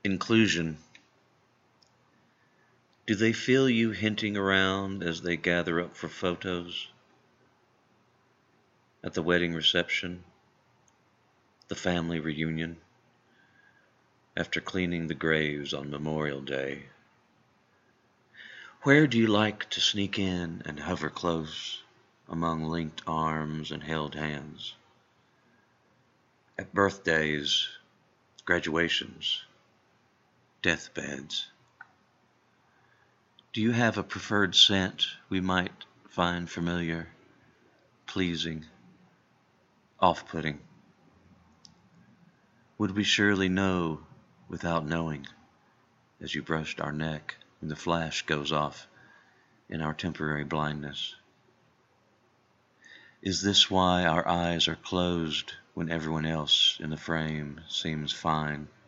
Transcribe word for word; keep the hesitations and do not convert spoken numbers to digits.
Inclusion. Do they feel you hinting around as they gather up for photos? At the wedding reception, the family reunion, after cleaning the graves on Memorial Day? Where do you like to sneak in and hover close among linked arms and held hands? At birthdays, graduations, deathbeds. Do you have a preferred scent we might find familiar, pleasing, off-putting? Would we surely know without knowing as you brushed our neck when the flash goes off in our temporary blindness? Is this why our eyes are closed when everyone else in the frame seems fine?